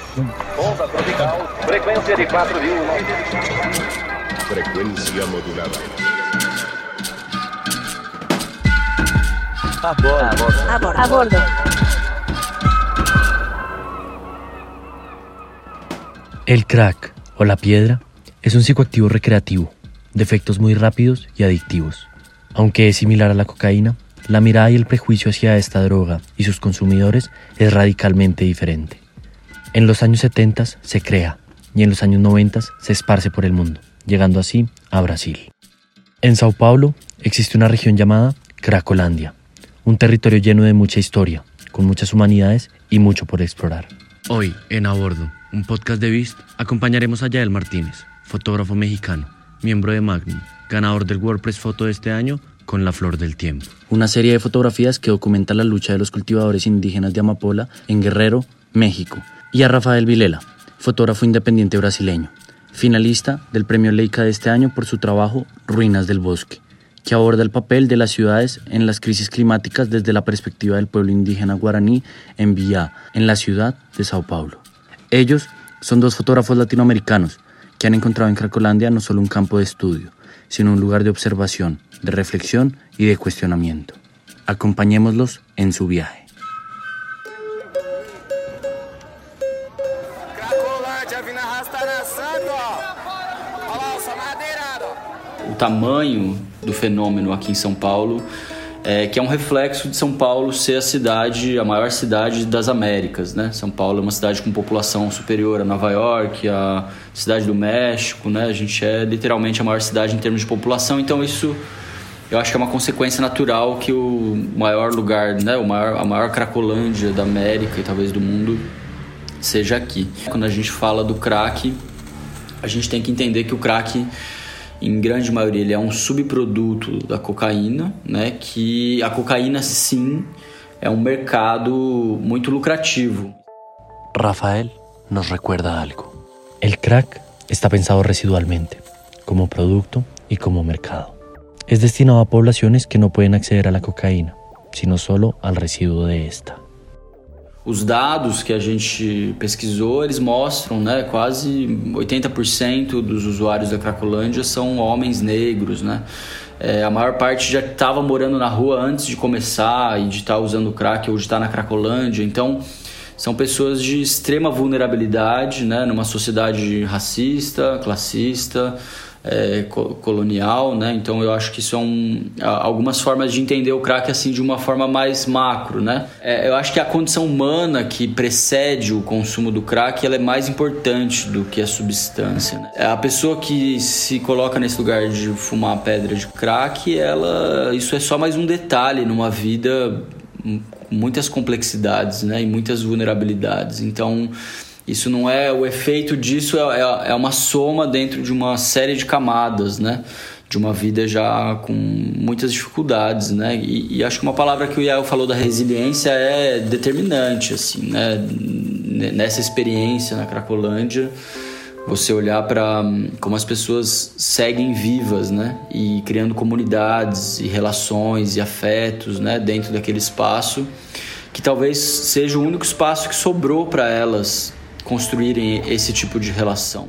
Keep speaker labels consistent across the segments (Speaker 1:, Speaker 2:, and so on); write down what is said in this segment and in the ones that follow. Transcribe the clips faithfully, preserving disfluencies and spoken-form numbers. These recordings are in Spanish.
Speaker 1: Onda tropical, frecuencia de cuatro mil.
Speaker 2: Frecuencia modulada.
Speaker 1: A bordo.
Speaker 3: A bordo. A bordo.
Speaker 4: El crack, o la piedra, es un psicoactivo recreativo, de efectos muy rápidos y adictivos. Aunque es similar a la cocaína, la mirada y el prejuicio hacia esta droga y sus consumidores es radicalmente diferente. En los años setenta se crea y en los años noventa se esparce por el mundo, llegando así a Brasil. En Sao Paulo existe una región llamada Cracolandia, un territorio lleno de mucha historia, con muchas humanidades y mucho por explorar. Hoy, en A Bordo, un podcast de Beast, acompañaremos a Yael Martínez, fotógrafo mexicano, miembro de Magnum, ganador del WordPress Foto de este año con La Flor del Tiempo. Una serie de fotografías que documenta la lucha de los cultivadores indígenas de amapola en Guerrero, México. Y a Rafael Vilela, fotógrafo independiente brasileño, finalista del Premio Leica de este año por su trabajo Ruinas del Bosque, que aborda el papel de las ciudades en las crisis climáticas desde la perspectiva del pueblo indígena guaraní en Biá, en la ciudad de Sao Paulo. Ellos son dos fotógrafos latinoamericanos que han encontrado en Cracolandia no solo un campo de estudio, sino un lugar de observación, de reflexión y de cuestionamiento. Acompañémoslos en su viaje.
Speaker 5: O tamanho do fenômeno aqui em São Paulo, é, que é um reflexo de São Paulo ser a cidade, a maior cidade das Américas, né? São Paulo é uma cidade com população superior a Nova York, a cidade do México, né? A gente é literalmente a maior cidade em termos de população, então isso eu acho que é uma consequência natural que o maior lugar, né? o maior, a maior Cracolândia da América e talvez do mundo seja aqui. Quando a gente fala do crack, a gente tem que entender que o crack, em grande maioria, ele é um subproduto da cocaína, né? Que a cocaína, sim, é um mercado muito lucrativo.
Speaker 4: Rafael nos recuerda algo. El crack está pensado residualmente, como producto y como mercado. Es destinado a poblaciones que no pueden acceder a la cocaína, sino solo al residuo de esta.
Speaker 5: Os dados que a gente pesquisou, eles mostram, né, quase oitenta por cento dos usuários da Cracolândia são homens negros, né? É, a maior parte já estava morando na rua antes de começar e de estar usando crack ou de estar na Cracolândia. Então, são pessoas de extrema vulnerabilidade, né, numa sociedade racista, classista, É, colonial, né? Então eu acho que isso é um, algumas formas de entender o crack assim de uma forma mais macro, né? É, eu acho que a condição humana que precede o consumo do crack, ela é mais importante do que a substância, né? A pessoa que se coloca nesse lugar de fumar pedra de crack, ela, isso é só mais um detalhe numa vida com muitas complexidades, né? E muitas vulnerabilidades. Então isso não é, o efeito disso é, é uma soma dentro de uma série de camadas, né? De uma vida já com muitas dificuldades, né? E, e acho que uma palavra que o Yael falou da resiliência é determinante, assim, né? Nessa experiência na Cracolândia, você olhar para como as pessoas seguem vivas, né? E criando comunidades e relações e afetos, né? Dentro daquele espaço, que talvez seja o único espaço que sobrou para elas construirem ese tipo de relación.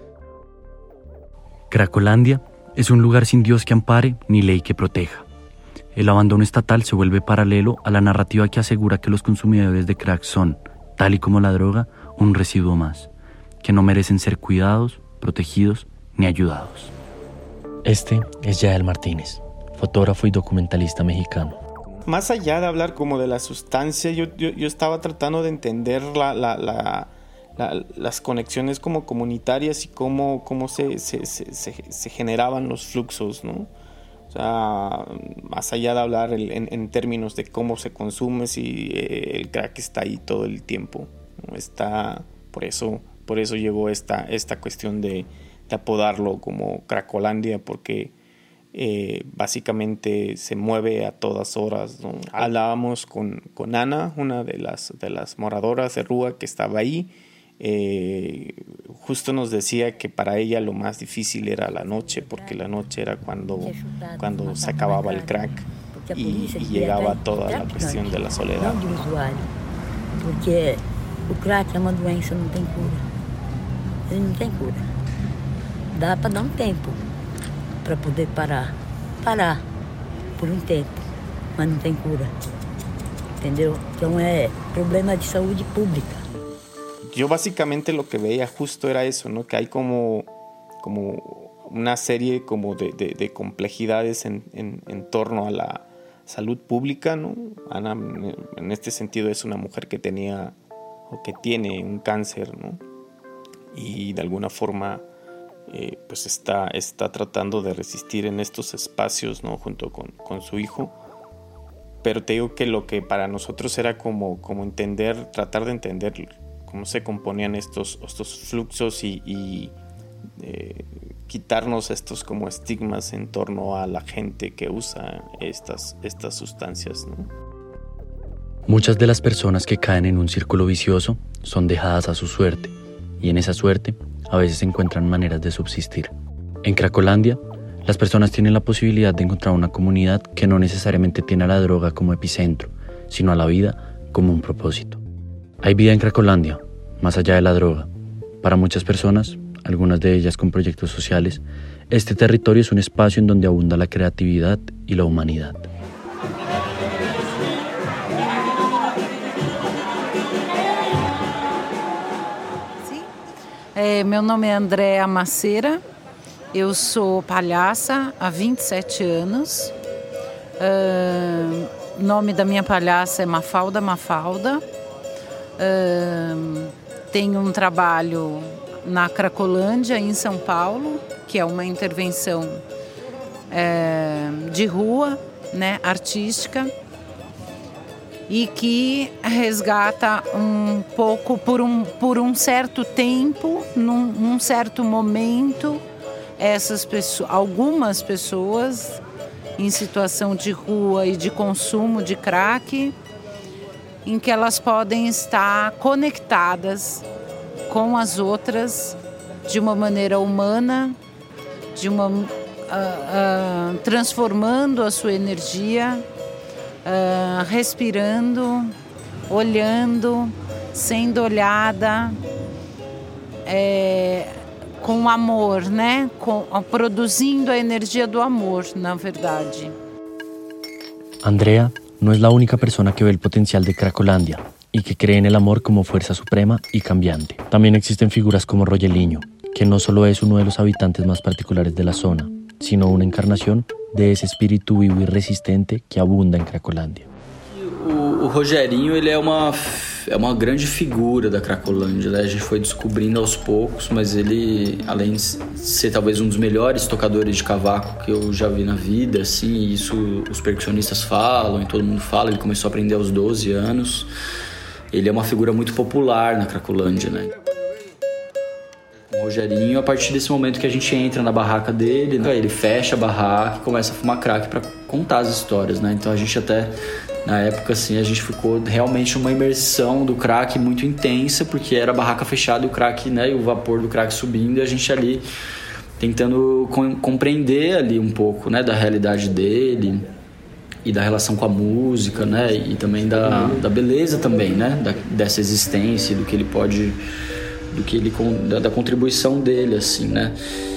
Speaker 4: Cracolandia es un lugar sin Dios que ampare ni ley que proteja. El abandono estatal se vuelve paralelo a la narrativa que asegura que los consumidores de crack son, tal y como la droga, un residuo más, que no merecen ser cuidados, protegidos ni ayudados. Este es Yael Martínez, fotógrafo y documentalista mexicano.
Speaker 6: Más allá de hablar como de la sustancia, yo, yo, yo estaba tratando de entender la... la, la La, las conexiones como comunitarias y cómo, cómo se, se, se, se, se generaban los fluxos, ¿no? O sea, más allá de hablar el, en, en términos de cómo se consume, si eh, el crack está ahí todo el tiempo, ¿no? Está, por eso, por eso llegó esta, esta cuestión de, de apodarlo como Cracolandia, porque eh, básicamente se mueve a todas horas, ¿no? Hablábamos con, con Ana, una de las, de las moradoras de Rúa que estaba ahí. Eh, justo nos decía que para ella lo más difícil era la noche, porque la noche era cuando, cuando se acababa el crack y, y llegaba toda la cuestión de la soledad.
Speaker 3: Porque
Speaker 2: O crack é uma doença, não tem cura. Ele não tem cura. Dá para dar um tempo para poder parar. Parar por um tempo, mas não tem cura. Entendeu? Então é problema de saúde pública.
Speaker 6: Yo básicamente lo que veía justo era eso, ¿no? Que hay como, como una serie como de, de, de complejidades en, en, en torno a la salud pública, ¿no? Ana, en este sentido, es una mujer que tenía o que tiene un cáncer, ¿no? Y de alguna forma eh, pues está, está tratando de resistir en estos espacios, ¿no? Junto con, con su hijo. Pero te digo que lo que para nosotros era como, como entender, tratar de entender cómo se componían estos, estos fluxos y, y eh, quitarnos estos como estigmas en torno a la gente que usa estas, estas sustancias, ¿no?
Speaker 4: Muchas de las personas que caen en un círculo vicioso son dejadas a su suerte, y en esa suerte a veces encuentran maneras de subsistir. En Cracolandia, las personas tienen la posibilidad de encontrar una comunidad que no necesariamente tiene a la droga como epicentro, sino a la vida como un propósito. Hay vida en Cracolandia, más allá de la droga. Para muchas personas, algunas de ellas con proyectos sociales, este territorio es un espacio en donde abunda la creatividad y la humanidad.
Speaker 3: É, meu nome é Andréa Maceira, eu sou palhaça há vinte e sete anos. O uh, nome da minha palhaça é Mafalda Mafalda. Uh, tenho um trabalho na Cracolândia, em São Paulo, que é uma intervenção uh, de rua, né, artística, e que resgata um pouco, por um, por um certo tempo, num, num certo momento, essas pessoas, algumas pessoas em situação de rua e de consumo de crack, em que elas podem estar conectadas com as outras de uma maneira humana, de uma, uh, uh, transformando a sua energia, Uh, respirando, olhando, sendo olhada, é, com amor, né? Com, produzindo a energia do amor, na verdade.
Speaker 4: Andrea no es la única persona que ve el potencial de Cracolandia y que cree en el amor como fuerza suprema y cambiante. También existen figuras como Rogeliño, que no solo es uno de los habitantes más particulares de la zona, sino una encarnación de esse espírito vivo e resistente que abunda em Cracolândia.
Speaker 5: O, o Rogerinho, ele é uma, é uma grande figura da Cracolândia, né? A gente foi descobrindo aos poucos, mas ele, além de ser talvez um dos melhores tocadores de cavaco que eu já vi na vida, assim, e isso os percussionistas falam e todo mundo fala, ele começou a aprender aos doze anos. Ele é uma figura muito popular na Cracolândia, né? O Rogerinho, a partir desse momento que a gente entra na barraca dele, né, ele fecha a barraca e começa a fumar crack para contar as histórias, né? Então a gente até, na época, assim, a gente ficou realmente numa imersão do crack muito intensa, porque era a barraca fechada e o crack, né, e o vapor do crack subindo, e a gente ali tentando com, compreender ali um pouco, né, da realidade dele e da relação com a música, né, e também da, da beleza também, né, da, dessa existência, do que ele pode... do que ele, da, da contribuição dele, assim, né?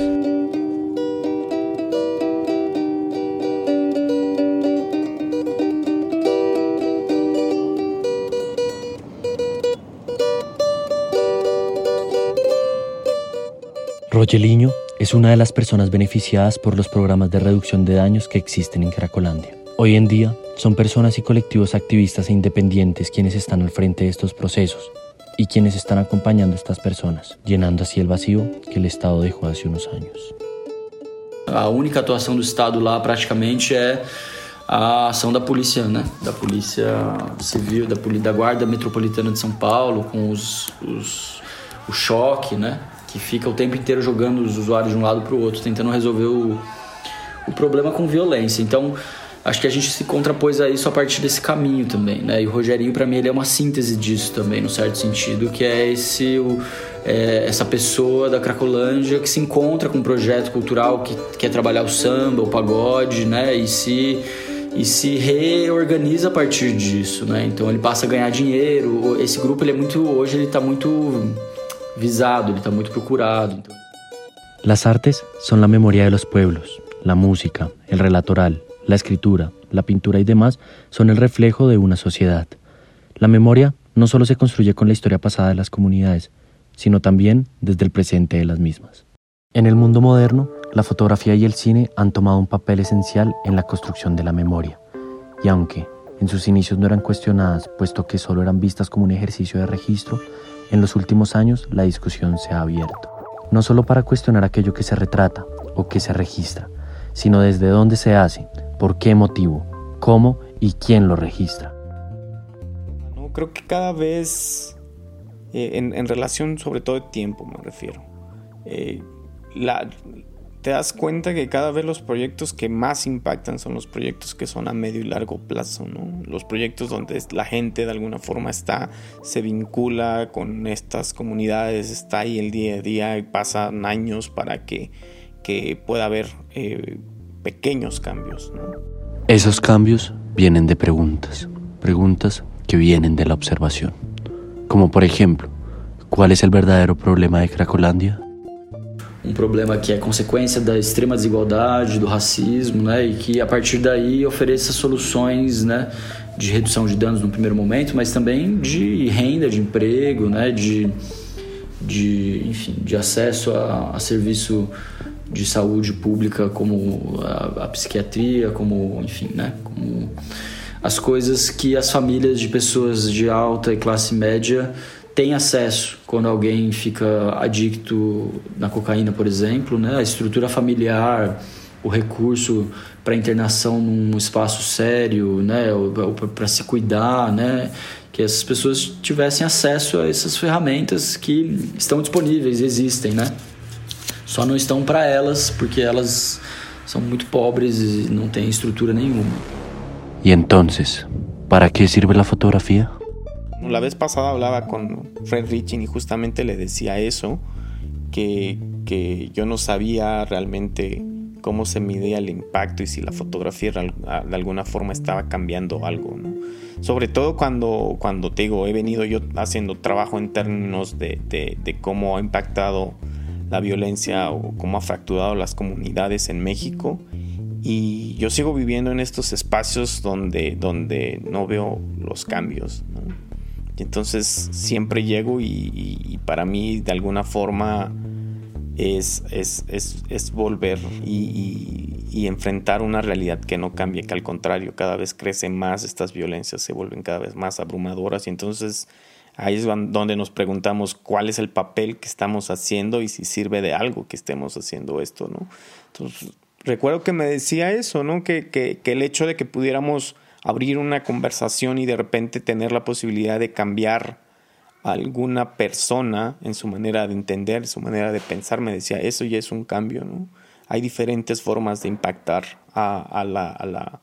Speaker 4: Rogeliño es una de las personas beneficiadas por los programas de reducción de daños que existen en Cracolandia. Hoy en día son personas y colectivos activistas e independientes quienes están al frente de estos procesos y quienes están acompañando a estas personas, llenando así el vacío que el Estado dejó hace unos años.
Speaker 5: A única atuação do Estado lá praticamente é a ação da polícia, né? Da polícia civil, da, da Guarda Metropolitana de São Paulo, com os, os, o choque, né? Que fica o tempo inteiro jogando os usuários de um lado para o outro, tentando resolver o, o problema com violência. Então, acho que a gente se contrapôs a isso a partir desse caminho também, né? E o Rogerinho, para mim, ele é uma síntese disso também, no certo sentido, que é, esse, o, é essa pessoa da Cracolândia que se encontra com um projeto cultural que quer trabalhar o samba, o pagode, né? E se, e se reorganiza a partir disso, né? Então ele passa a ganhar dinheiro. Esse grupo ele é muito, hoje ele está muito visado, ele está muito procurado. Então...
Speaker 4: Las artes son la memoria de los pueblos. La música, el relato oral, la escritura, la pintura y demás son el reflejo de una sociedad. La memoria no solo se construye con la historia pasada de las comunidades, sino también desde el presente de las mismas. En el mundo moderno, la fotografía y el cine han tomado un papel esencial en la construcción de la memoria. Y aunque en sus inicios no eran cuestionadas, puesto que solo eran vistas como un ejercicio de registro, en los últimos años la discusión se ha abierto. No solo para cuestionar aquello que se retrata o que se registra, sino desde dónde se hace, por qué motivo, cómo y quién lo registra.
Speaker 6: No, creo que cada vez, eh, en, en relación sobre todo de tiempo me refiero, eh, la, te das cuenta que cada vez los proyectos que más impactan son los proyectos que son a medio y largo plazo, ¿no? Los proyectos donde la gente de alguna forma está, se vincula con estas comunidades, está ahí el día a día y pasan años para que, que pueda haber eh, pequeños cambios, ¿no?
Speaker 4: Esos cambios vienen de preguntas, preguntas que vienen de la observación. Como por ejemplo, ¿cuál es el verdadero problema de Cracolândia?
Speaker 5: Um problema que é consequência da extrema desigualdade, do racismo, né, e que a partir daí ofereça soluções, né, de redução de danos no primeiro momento, mas também de renda, de emprego, né, de, de, enfim, de acesso a, a serviço de saúde pública como a, a psiquiatria, como, enfim, né, como as coisas que as famílias de pessoas de alta e classe média tem acesso quando alguém fica adicto na cocaína, por exemplo, né? A estrutura familiar, o recurso para internação num espaço sério, né? Para se cuidar, né? Que essas pessoas tivessem acesso a essas ferramentas que estão disponíveis, existem, né? Só não estão para elas porque elas são muito pobres e não têm estrutura nenhuma.
Speaker 4: E entonces, ¿para qué sirve la fotografía?
Speaker 6: La vez pasada hablaba con Fred Richin y justamente le decía eso, que, que yo no sabía realmente cómo se midía el impacto y si la fotografía de alguna forma estaba cambiando algo, ¿no? Sobre todo cuando, cuando te digo, he venido yo haciendo trabajo en términos de, de, de cómo ha impactado la violencia o cómo ha fracturado las comunidades en México, y yo sigo viviendo en estos espacios donde, donde no veo los cambios, ¿no? Y entonces siempre llego y, y, y para mí de alguna forma es, es, es, es volver y, y, y enfrentar una realidad que no cambia, que al contrario cada vez crecen más estas violencias, se vuelven cada vez más abrumadoras, y entonces ahí es donde nos preguntamos cuál es el papel que estamos haciendo y si sirve de algo que estemos haciendo esto, ¿no? Entonces recuerdo que me decía eso, ¿no? Que, que, que el hecho de que pudiéramos abrir una conversación y de repente tener la posibilidad de cambiar a alguna persona en su manera de entender, su manera de pensar, me decía, eso ya es un cambio, ¿no? Hay diferentes formas de impactar a, a, la, a, la,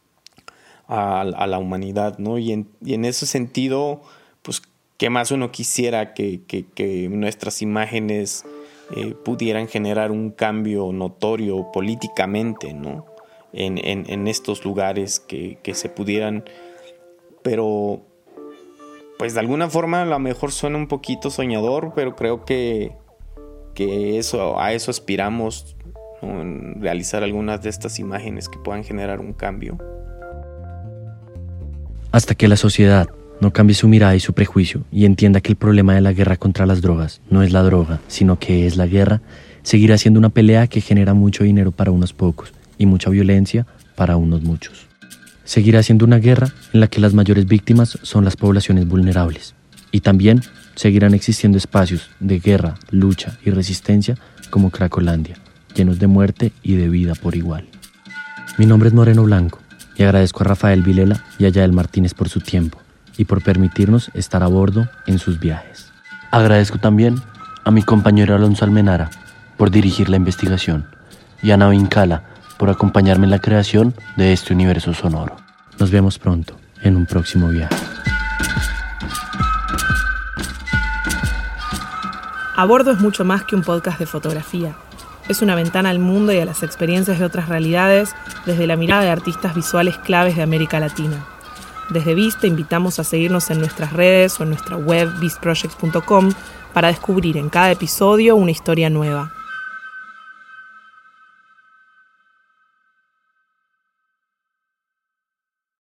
Speaker 6: a, a la humanidad, ¿no? Y en, y en ese sentido, pues, ¿qué más uno quisiera que, que, que nuestras imágenes eh, pudieran generar un cambio notorio políticamente, ¿no? En, en, en estos lugares que, que se pudieran, pero pues de alguna forma a lo mejor suena un poquito soñador, pero creo que, que eso, a eso aspiramos, ¿no? En realizar algunas de estas imágenes que puedan generar un cambio.
Speaker 4: Hasta que la sociedad no cambie su mirada y su prejuicio y entienda que el problema de la guerra contra las drogas no es la droga, sino que es la guerra, seguirá siendo una pelea que genera mucho dinero para unos pocos y mucha violencia para unos muchos. Seguirá siendo una guerra en la que las mayores víctimas son las poblaciones vulnerables, y también seguirán existiendo espacios de guerra, lucha y resistencia como Cracolândia, llenos de muerte y de vida por igual. Mi nombre es Moreno Blanco y agradezco a Rafael Vilela y a Yael Martínez por su tiempo y por permitirnos estar a bordo en sus viajes. Agradezco también a mi compañero Alonso Almenara por dirigir la investigación y a Navin Kala por acompañarme en la creación de este universo sonoro. Nos vemos pronto en un próximo viaje.
Speaker 7: A Bordo es mucho más que un podcast de fotografía. es una ventana al mundo y a las experiencias de otras realidades desde la mirada de artistas visuales claves de América Latina. Desde Beast te invitamos a seguirnos en nuestras redes o en nuestra web beast projects punto com para descubrir en cada episodio una historia nueva.